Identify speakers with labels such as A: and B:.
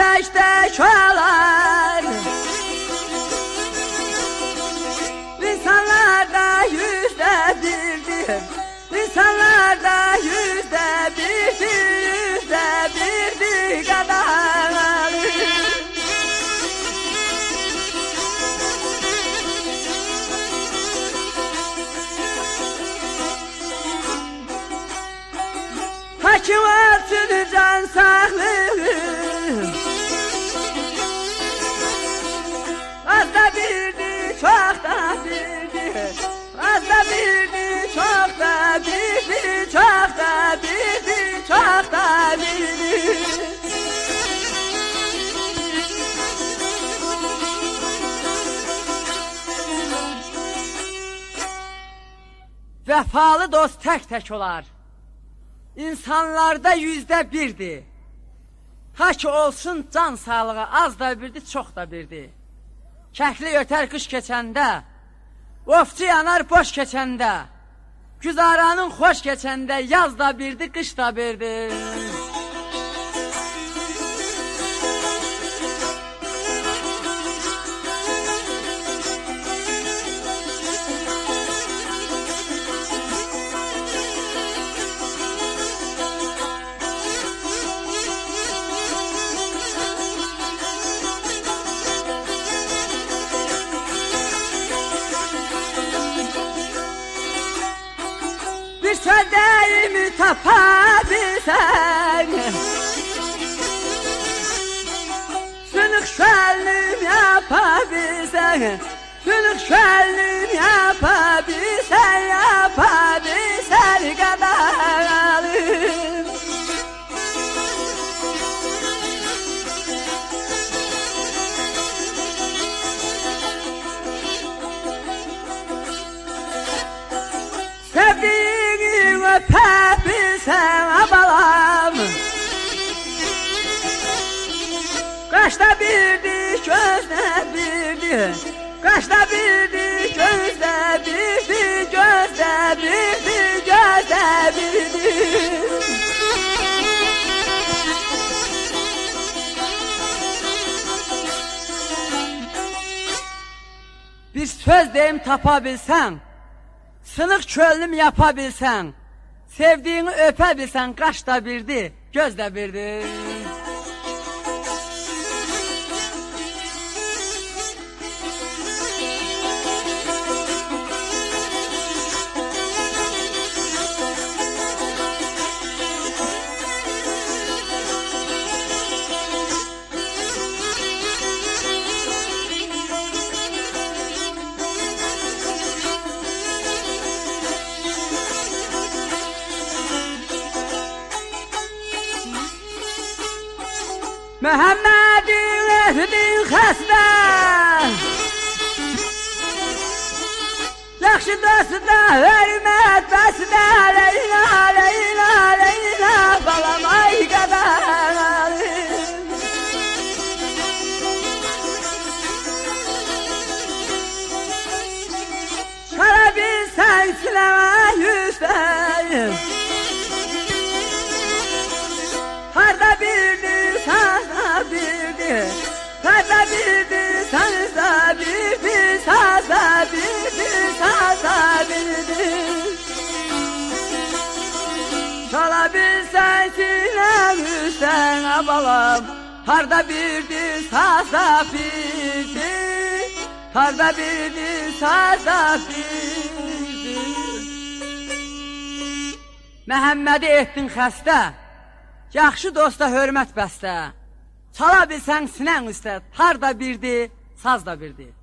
A: tək olar. İnsanlar da yüzde birdir. İnsanlar da yüzde birdir. Yüzde birdir kadar. Hakim olsun can sağlığı. Az da birdi, çok da birdi. Az da birdi, çok da birdi. Çok da birdi, çok da birdi. Vefalı dost tek tek olar. İnsanlarda yüzde birdir. Ha ki olsun can sağlığı az da birdi, çok da birdi. Kəkli ötər qış keçəndə, ofçu yanar boş keçəndə, güzaranın xoş keçəndə, yaz da birdi, qış da birdi. Bir sözlerimi tapabilsen, sınık şöllüm yapabilsen, sınık şöllüm yapabilsen, yapabilsen kadarım. Sevdiğini öpebilsen abalam, kaçta birdi, gözde birdi. Kaçta birdi, gözde birdi, gözde birdi, gözde birdi. Bir söz deyim tapabilsen, sınık çöllüm yapabilsen, sevdiğini öpebilsen, kaç da birdi, göz de birdi. Muhammed'in ehdin xəstə, yaxşı dosta hörmət bəsdə, Leyla, Leyla, Leyla, balam ay qədər. Şara bilsən siləmə yüzdəyim, harda birdir, sazda birdir, harda birdir, sazda birdir, sazda birdir, sazda birdir. Çala bilsən sinəmüsən abalam, harda birdir, sazda birdir, harda birdir, sazda birdir. Məhəmmədi etdin xəstə, yaxşı dosta hörmət bəstə, çala bilsən sinən üstə, harda birdi, saz da birdi.